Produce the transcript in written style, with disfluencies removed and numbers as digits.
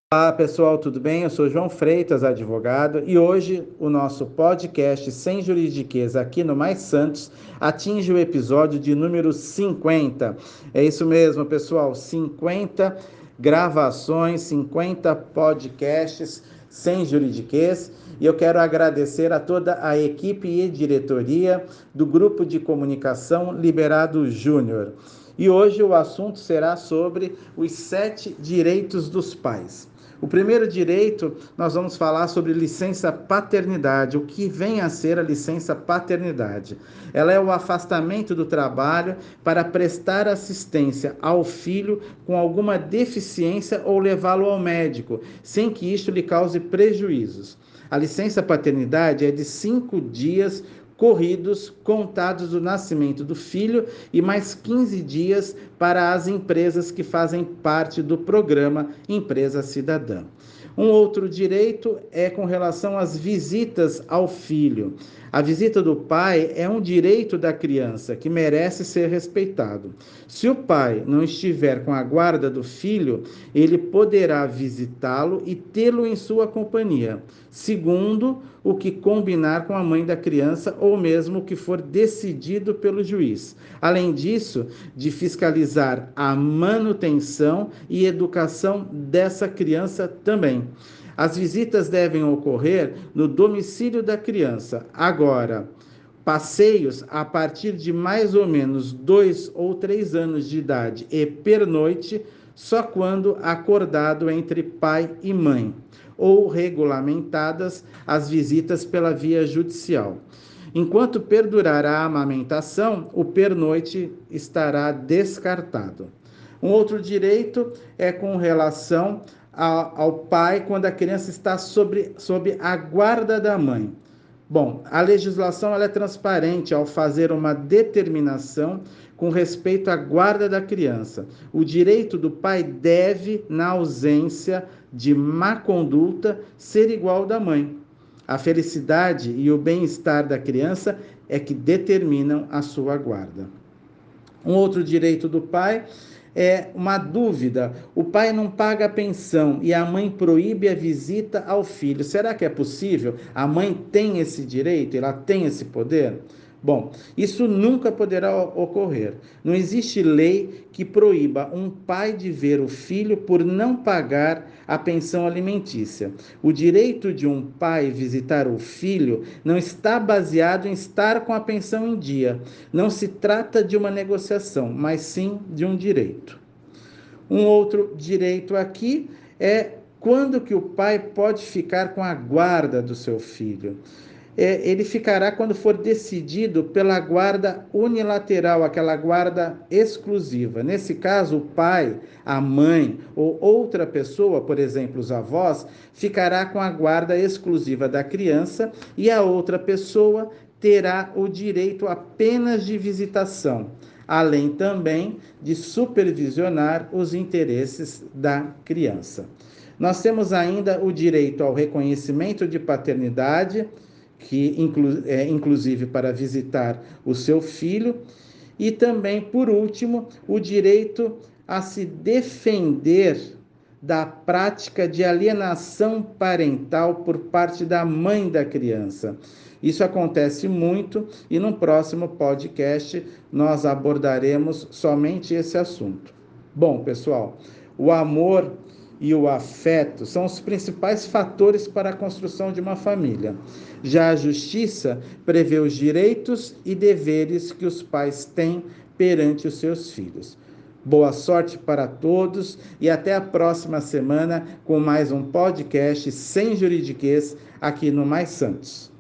Olá pessoal, tudo bem? Eu sou João Freitas, advogado, e hoje o nosso podcast Sem Juridiquês aqui no Mais Santos atinge o episódio de número 50. É isso mesmo, pessoal, 50 gravações, 50 podcasts sem juridiquês, e eu quero agradecer a toda a equipe e diretoria do Grupo de Comunicação Liberado Júnior. E hoje o assunto será sobre os 7 direitos dos pais. O primeiro direito, nós vamos falar sobre licença paternidade, o que vem a ser a licença paternidade. Ela é o afastamento do trabalho para prestar assistência ao filho com alguma deficiência ou levá-lo ao médico, sem que isto lhe cause prejuízos. A licença paternidade é de 5 dias corridos, contados do nascimento do filho, e mais 15 dias para as empresas que fazem parte do programa Empresa Cidadã. Um outro direito é com relação às visitas ao filho. A visita do pai é um direito da criança que merece ser respeitado. Se o pai não estiver com a guarda do filho, ele poderá visitá-lo e tê-lo em sua companhia, segundo o que combinar com a mãe da criança ou mesmo o que for decidido pelo juiz. Além disso, de fiscalizar a manutenção e educação dessa criança também. As visitas devem ocorrer no domicílio da criança. Agora, passeios a partir de mais ou menos 2 ou 3 anos de idade e pernoite, só quando acordado entre pai e mãe, ou regulamentadas as visitas pela via judicial. Enquanto perdurar a amamentação, o pernoite estará descartado. Um outro direito é com relação ao pai quando a criança está sob a guarda da mãe. Bom, a legislação ela é transparente ao fazer uma determinação com respeito à guarda da criança. O direito do pai deve, na ausência de má conduta, ser igual ao da mãe. A felicidade e o bem-estar da criança é que determinam a sua guarda. Um outro direito do pai é uma dúvida. O pai não paga a pensão e a mãe proíbe a visita ao filho. Será que é possível? A mãe tem esse direito? Ela tem esse poder? Bom, isso nunca poderá ocorrer. Não existe lei que proíba um pai de ver o filho por não pagar a pensão alimentícia. O direito de um pai visitar o filho não está baseado em estar com a pensão em dia. Não se trata de uma negociação, mas sim de um direito. Um outro direito aqui é quando que o pai pode ficar com a guarda do seu filho. Ele ficará quando for decidido pela guarda unilateral, aquela guarda exclusiva. Nesse caso, o pai, a mãe ou outra pessoa, por exemplo, os avós, ficará com a guarda exclusiva da criança e a outra pessoa terá o direito apenas de visitação, além também de supervisionar os interesses da criança. Nós temos ainda o direito ao reconhecimento de paternidade, que é inclusive para visitar o seu filho, e também, por último, o direito a se defender da prática de alienação parental por parte da mãe da criança. Isso acontece muito e no próximo podcast nós abordaremos somente esse assunto. Bom, pessoal, o amor e o afeto são os principais fatores para a construção de uma família. Já a justiça prevê os direitos e deveres que os pais têm perante os seus filhos. Boa sorte para todos e até a próxima semana com mais um podcast sem juridiquês aqui no Mais Santos.